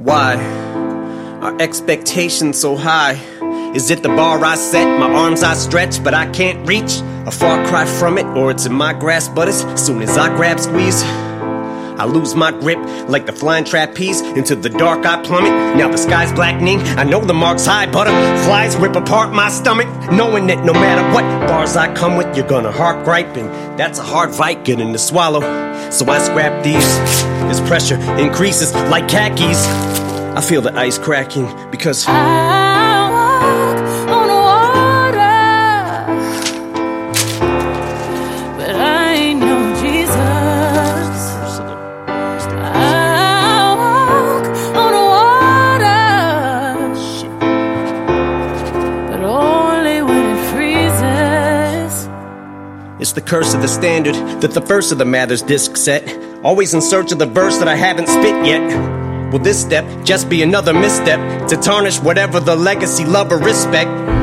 Why are expectations so high? Is it the bar I set, my arms I stretch, but I can't reach? A far cry from it, or it's in my grasp, but as soon as I grab squeeze, I lose my grip like the flying trapeze. Into the dark I plummet, now the sky's blackening. I know the mark's high, butterflies rip apart my stomach, knowing that no matter what bars I come with, you're gonna heart gripe, and that's a hard fight getting to swallow. So I scrap these, as pressure increases like khakis. I feel the ice cracking because I walk on water, but I ain't no Jesus. I walk on water, but only when it freezes. it's the curse of the standard that the first of the Mathers disc set. Always in search of the verse that I haven't spit yet. Will this step just be another misstep to tarnish whatever the legacy, love, or respect